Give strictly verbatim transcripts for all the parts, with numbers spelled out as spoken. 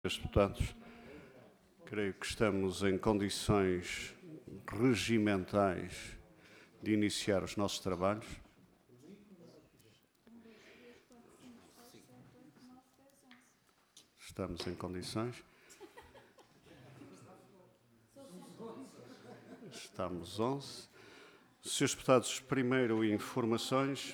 Senhores deputados, creio que estamos em condições regimentais de iniciar os nossos trabalhos. Estamos em condições. Estamos onze. Senhores deputados, primeiro informações.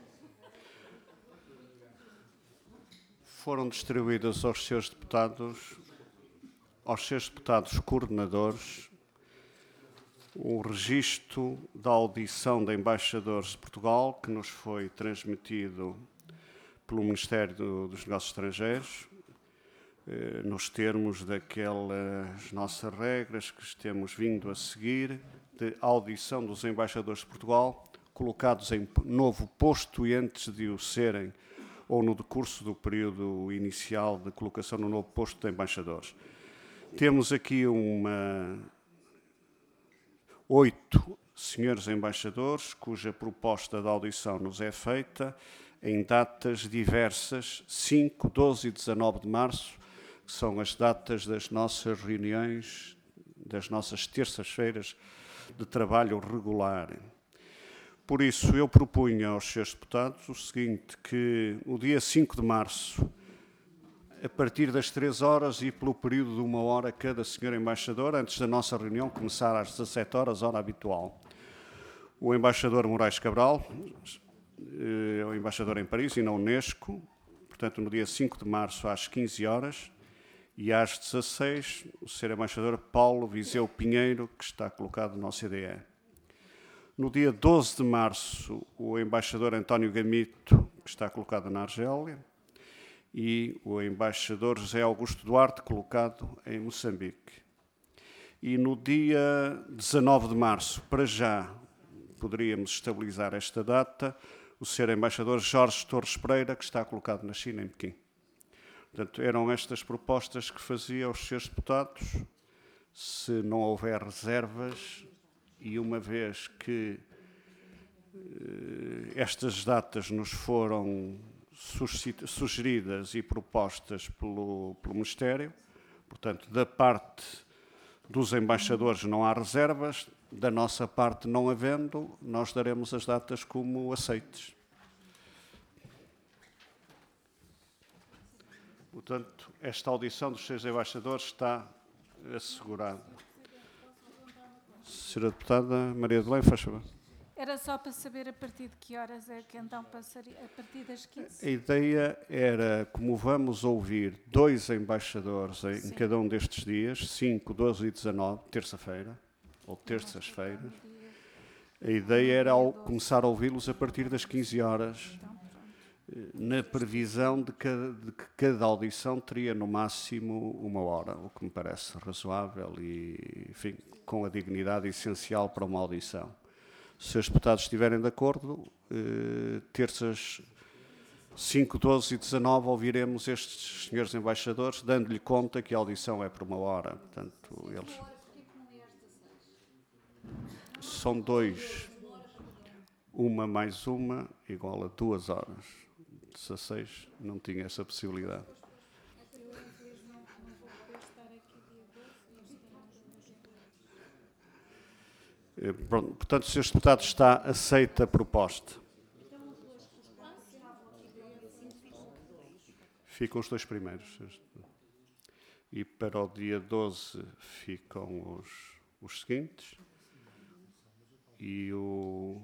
Foram distribuídas aos senhores deputados, aos senhores deputados coordenadores, o registro da audição de embaixadores de Portugal, que nos foi transmitido pelo Ministério dos Negócios Estrangeiros, eh, nos termos daquelas nossas regras que temos vindo a seguir, de audição dos embaixadores de Portugal, colocados em novo posto e antes de o serem, ou no decurso do período inicial de colocação no novo posto de embaixadores. Temos aqui uma oito senhores embaixadores, cuja proposta de audição nos é feita em datas diversas, cinco, doze e dezanove de março, que são as datas das nossas reuniões, das nossas terças-feiras de trabalho regular. Por isso, eu propunha aos senhores deputados o seguinte, que o dia cinco de março, a partir das três horas e pelo período de uma hora cada senhor embaixador, antes da nossa reunião começar às dezassete horas, hora habitual. O embaixador Moraes Cabral, é o embaixador em Paris e na Unesco, portanto, no dia cinco de março às quinze horas, e às dezasseis, o senhor embaixador Paulo Viseu Pinheiro, que está colocado no O C D E. No dia doze de março, o embaixador António Gamito, que está colocado na Argélia, e o embaixador José Augusto Duarte, colocado em Moçambique. E no dia dezanove de março, para já, poderíamos estabilizar esta data, o senhor embaixador Jorge Torres Pereira, que está colocado na China, em Pequim. Portanto, eram estas propostas que fazia aos senhores deputados. Se não houver reservas, e uma vez que eh, estas datas nos foram sugeridas e propostas pelo, pelo Ministério, portanto, da parte dos embaixadores não há reservas, da nossa parte não havendo, nós daremos as datas como aceites. Portanto, esta audição dos seus embaixadores está assegurada. Senhora Deputada Maria de Belém, faz favor. Era só para saber a partir de que horas é que então passaria, a partir das quinze? A ideia era, como vamos ouvir dois embaixadores em Sim. cada um destes dias, cinco, doze e dezanove, terça-feira, ou terças-feiras, a ideia era ao começar a ouvi-los a partir das quinze horas, na previsão de, cada, de que cada audição teria no máximo uma hora, o que me parece razoável e, enfim, com a dignidade essencial para uma audição. Se os deputados estiverem de acordo, eh, terças cinco, doze e dezanove ouviremos estes senhores embaixadores, dando-lhe conta que a audição é por uma hora. Portanto, eles são dois, uma mais uma, igual a duas horas. dezasseis não tinha essa possibilidade. Pronto, portanto, senhores deputados, está aceita a proposta. Ficam os dois primeiros. E para o dia doze ficam os, os seguintes. E o...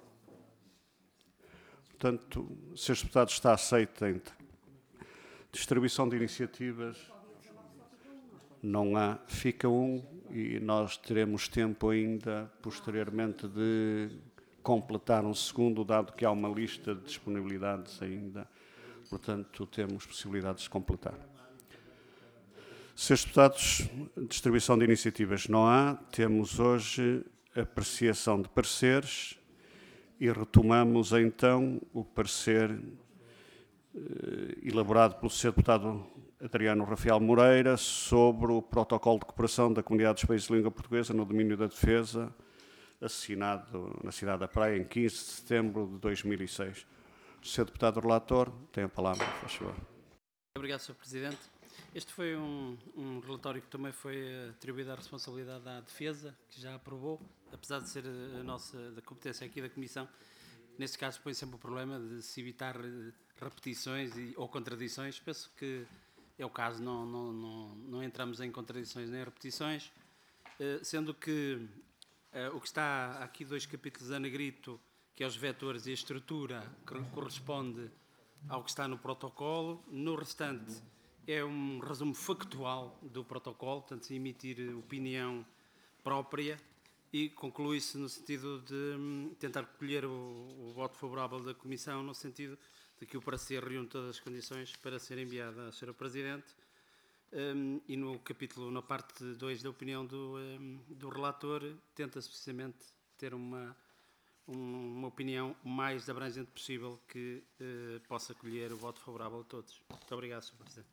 Portanto, senhores deputados, está aceita a distribuição de iniciativas. Não há, fica um e nós teremos tempo ainda, posteriormente, de completar um segundo, dado que há uma lista de disponibilidades ainda. Portanto, temos possibilidades de completar. Senhores deputados, distribuição de iniciativas não há. Temos hoje apreciação de pareceres e retomamos, então, o parecer eh, elaborado pelo senhor deputado Adriano Rafael Moreira sobre o protocolo de cooperação da Comunidade dos Países de Língua Portuguesa no domínio da defesa, assinado na cidade da Praia em quinze de setembro de dois mil e seis. O senhor deputado relator tem a palavra, faz favor. Obrigado, senhor Presidente. Este foi um, um relatório que também foi atribuído à responsabilidade à defesa, que já aprovou, apesar de ser a nossa da competência aqui da Comissão. Neste caso põe sempre o problema de se evitar repetições e, ou contradições. Penso que é o caso, não, não, não, não entramos em contradições nem repetições, sendo que o que está aqui dois capítulos a negrito, que é os vetores e a estrutura, que corresponde ao que está no protocolo. No restante é um resumo factual do protocolo, portanto, se emitir opinião própria, e conclui-se no sentido de tentar colher o, o voto favorável da Comissão, no sentido de que o parecer reúne todas as condições para ser enviado à senhora Presidente. Um, e no capítulo, na parte dois da opinião do, um, do relator, tenta-se precisamente ter uma, um, uma opinião o mais abrangente possível que uh, possa colher o voto favorável a todos. Muito obrigado, senhor Presidente.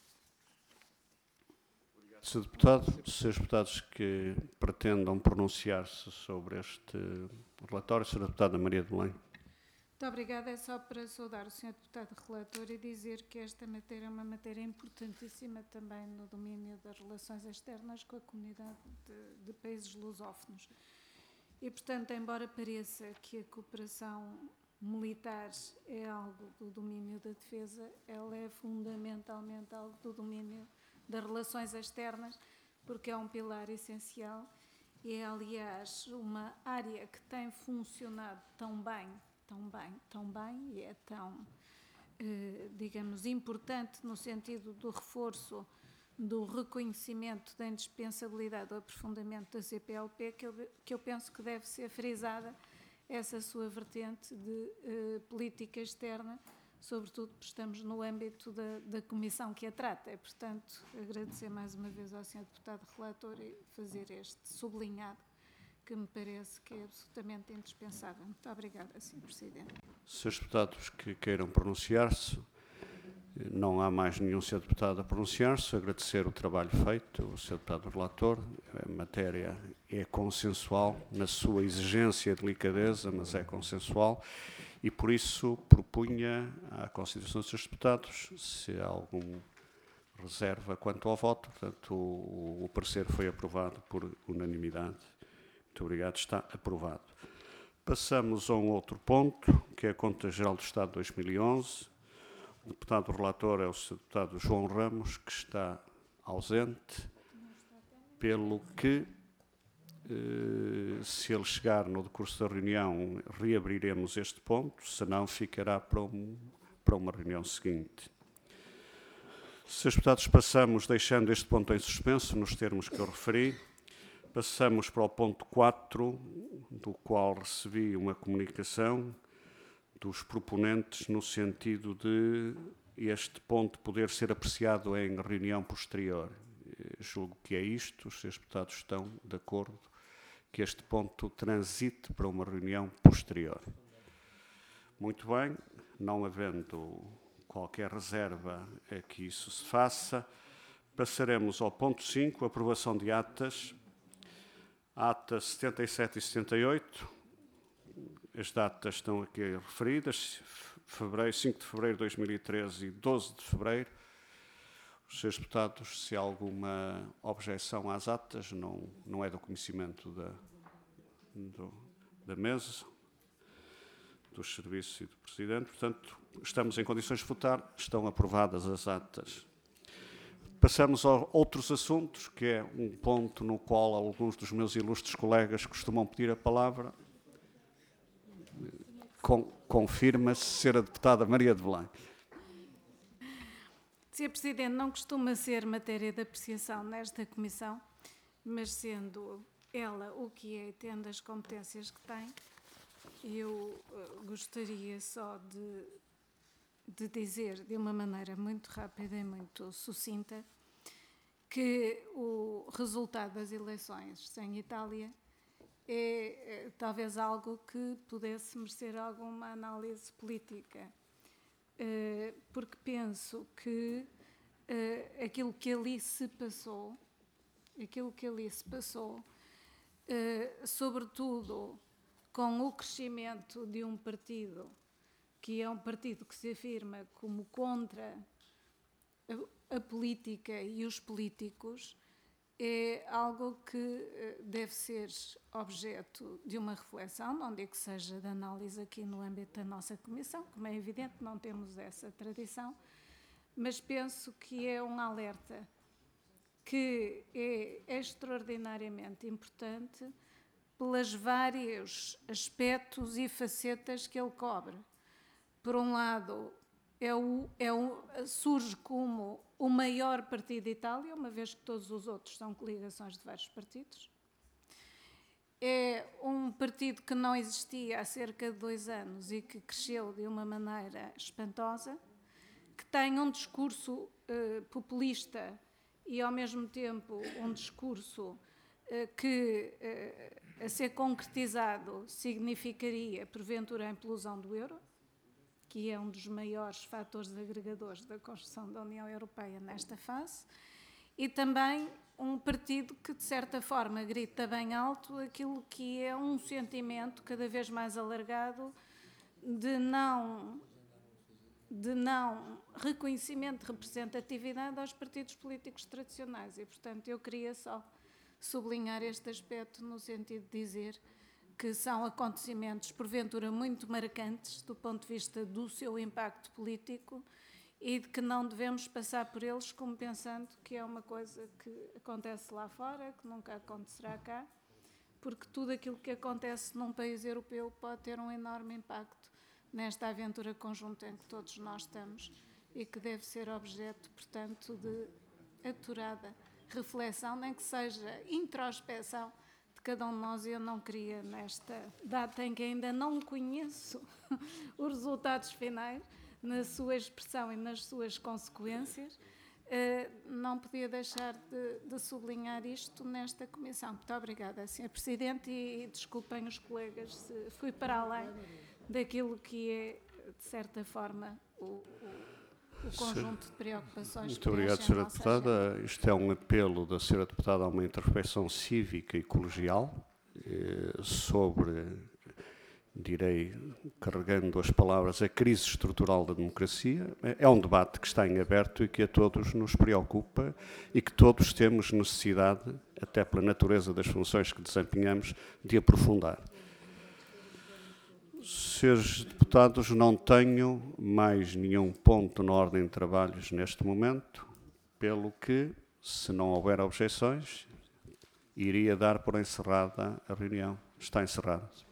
senhor Deputado, senhores deputados que pretendam pronunciar-se sobre este relatório, senhora Deputada Maria de Belém. Muito obrigada. É só para saudar o senhor Deputado Relator e dizer que esta matéria é uma matéria importantíssima também no domínio das relações externas com a comunidade de, de países lusófonos. E, portanto, embora pareça que a cooperação militar é algo do domínio da defesa, ela é fundamentalmente algo do domínio das relações externas, porque é um pilar essencial e é, aliás, uma área que tem funcionado tão bem, tão bem, tão bem, e é tão, eh, digamos, importante no sentido do reforço, do reconhecimento da indispensabilidade do aprofundamento da C P L P, que eu, que eu penso que deve ser frisada essa sua vertente de eh, política externa, sobretudo porque estamos no âmbito da, da comissão que a trata. É, portanto, agradecer mais uma vez ao senhor Deputado Relator e fazer este sublinhado, que me parece que é absolutamente indispensável. Muito obrigada, senhor Presidente. Senhores deputados que queiram pronunciar-se, não há mais nenhum senhor deputado a pronunciar-se. Agradecer o trabalho feito, o senhor deputado relator. A matéria é consensual na sua exigência e delicadeza, mas é consensual. E, por isso, propunha à consideração dos senhores deputados se há alguma reserva quanto ao voto. Portanto, o, o parecer foi aprovado por unanimidade. Muito obrigado. Está aprovado. Passamos a um outro ponto, que é a Conta Geral do Estado de dois mil e onze. O deputado relator é o senhor deputado João Ramos, que está ausente, pelo que, se ele chegar no decurso da reunião, reabriremos este ponto, senão ficará para, um, para uma reunião seguinte. Senhores deputados, passamos, deixando este ponto em suspenso, nos termos que eu referi, passamos para o ponto quatro, do qual recebi uma comunicação dos proponentes no sentido de este ponto poder ser apreciado em reunião posterior. Julgo que é isto, os senhores deputados estão de acordo que este ponto transite para uma reunião posterior. Muito bem, não havendo qualquer reserva a que isso se faça, passaremos ao ponto cinco, aprovação de atas. Atas setenta e sete e setenta e oito, as datas estão aqui referidas, fevereiro, cinco de fevereiro de dois mil e treze e doze de fevereiro. Os senhores deputados, se há alguma objeção às atas, não, não é do conhecimento da, do, da mesa, dos serviços e do Presidente. Portanto, estamos em condições de votar, estão aprovadas as atas. Passamos a outros assuntos, que é um ponto no qual alguns dos meus ilustres colegas costumam pedir a palavra. Con, confirma-se ser a deputada Maria de Belém. senhor Presidente, não costuma ser matéria de apreciação nesta comissão, mas sendo ela o que é, tendo as competências que tem, eu uh, gostaria só de, de dizer de uma maneira muito rápida e muito sucinta que o resultado das eleições em Itália é, é talvez algo que pudesse merecer alguma análise política. Uh, porque penso que uh, aquilo que ali se passou, aquilo que ali se passou, uh, sobretudo com o crescimento de um partido que é um partido que se afirma como contra a, a política e os políticos é algo que deve ser objeto de uma reflexão, não digo que seja de análise aqui no âmbito da nossa comissão, como é evidente, não temos essa tradição, mas penso que é um alerta que é extraordinariamente importante pelos vários aspectos e facetas que ele cobre. Por um lado, é o, é o, surge como o maior partido de Itália, uma vez que todos os outros são coligações de vários partidos. É um partido que não existia há cerca de dois anos e que cresceu de uma maneira espantosa, que tem um discurso eh, populista e, ao mesmo tempo, um discurso eh, que, eh, a ser concretizado, significaria, porventura, a implosão do euro, que é um dos maiores fatores agregadores da construção da União Europeia nesta fase, e também um partido que, de certa forma, grita bem alto aquilo que é um sentimento cada vez mais alargado de não, de não reconhecimento de representatividade aos partidos políticos tradicionais. E, portanto, eu queria só sublinhar este aspecto no sentido de dizer que são acontecimentos, porventura, muito marcantes do ponto de vista do seu impacto político e de que não devemos passar por eles como pensando que é uma coisa que acontece lá fora, que nunca acontecerá cá, porque tudo aquilo que acontece num país europeu pode ter um enorme impacto nesta aventura conjunta em que todos nós estamos e que deve ser objeto, portanto, de aturada reflexão, nem que seja introspeção, cada um de nós. Eu não queria, nesta data em que ainda não conheço os resultados finais, na sua expressão e nas suas consequências, não podia deixar de, de sublinhar isto nesta comissão. Muito obrigada, senhor Presidente, e, e desculpem os colegas se fui para além daquilo que é, de certa forma, o, o, o conjunto de preocupações. Muito obrigado, senhora Deputada. Isto é um apelo da senhora Deputada a uma introspeção cívica e colegial eh, sobre, direi, carregando as palavras, a crise estrutural da democracia. É um debate que está em aberto e que a todos nos preocupa e que todos temos necessidade, até pela natureza das funções que desempenhamos, de aprofundar. Senhores deputados, não tenho mais nenhum ponto na ordem de trabalhos neste momento, pelo que, se não houver objeções, iria dar por encerrada a reunião. Está encerrada.